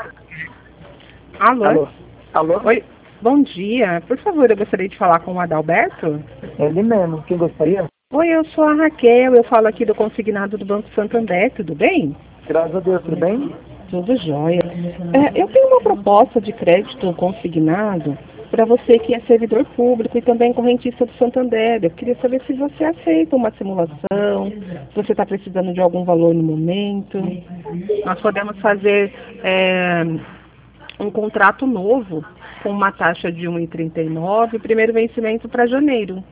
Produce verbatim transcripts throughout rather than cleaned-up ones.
Alô? Alô? Alô? Oi, bom dia. Por favor, eu gostaria de falar com o Adalberto. Ele mesmo. Quem gostaria? Oi, eu sou a Raquel, eu falo aqui do consignado do Banco Santander, tudo bem? Graças a Deus, tudo bem? Tudo jóia. É, eu tenho uma proposta de crédito consignado para você que é servidor público e também correntista do Santander. Eu queria saber se você aceita uma simulação, se você está precisando de algum valor no momento. Nós podemos fazer é, um contrato novo com uma taxa de um vírgula trinta e nove, primeiro vencimento para janeiro.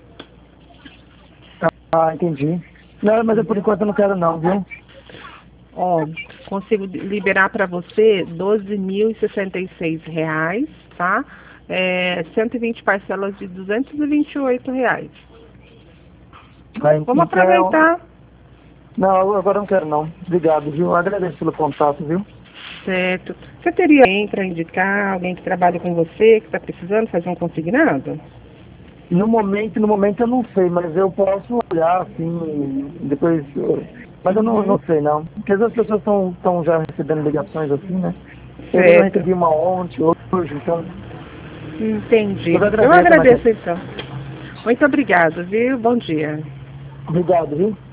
Ah, entendi. Não, mas eu por enquanto eu não quero não, viu? Ó, consigo liberar para você doze mil e sessenta e seis reais, tá? É, cento e vinte parcelas de duzentos e vinte e oito reais. Ah, Vamos então... aproveitar. Não, agora eu não quero não. Obrigado, viu? Agradeço pelo contato, viu? Certo. Você teria alguém para indicar, alguém que trabalha com você, que está precisando fazer um consignado? No momento, no momento eu não sei, mas eu posso olhar assim, depois... eu- Mas eu não, Uhum. não sei não. Porque às vezes as pessoas estão já recebendo ligações assim, né? Eu não Certo. recebi uma ontem, hoje, então... Entendi. Eu Eu agradeço, agradeço Naquele. então. Muito obrigado, viu? Bom dia. Obrigado, viu?